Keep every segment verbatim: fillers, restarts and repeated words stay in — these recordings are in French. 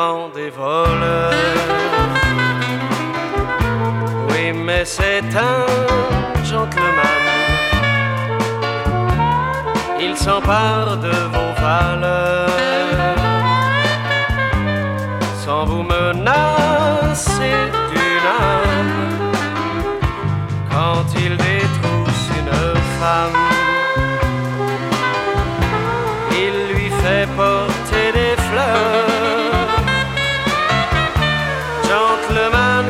grand des voleurs. Oui, mais c'est un gentleman. Il s'empare de vos valeurs sans vous menacer d'une arme. Quand il détrousse une femme, il lui fait porter des fleurs. Gentleman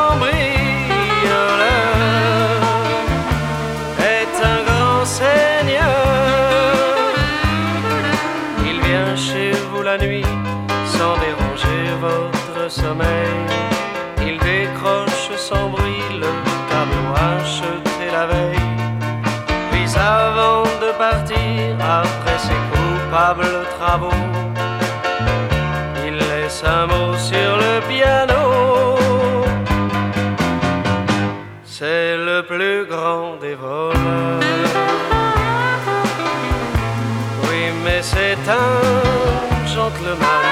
cambrioleur est un grand seigneur. Il vient chez vous la nuit sans déranger votre sommeil. Il décroche sans bruit le tableau acheté la veille. Puis avant de partir, après ses coupables travaux, il laisse un mot sur le piano. C'est le plus grand des voleurs. Oui, mais c'est un gentleman.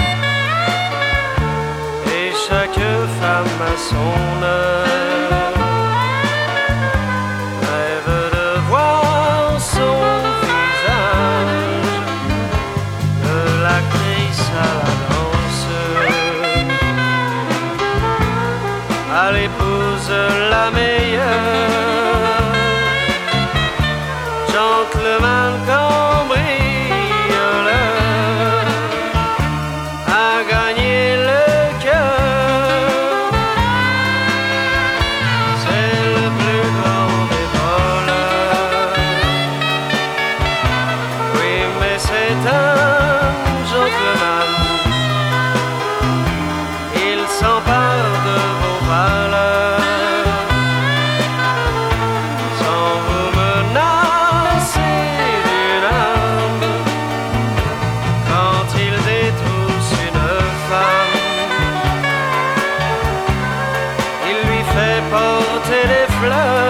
Et chaque femme a son heure. Rêve de voir son visage, de l'actrice à la danseuse, à l'épouse la meilleure. Gentleman cambrioleur a gagné le cœur. C'est le plus grand des voleurs. Oui, mais c'est un gentleman. Il s'empare de vos valeurs sans vous menacer d'une arme. Quand il détrousse une femme, il lui fait porter des fleurs.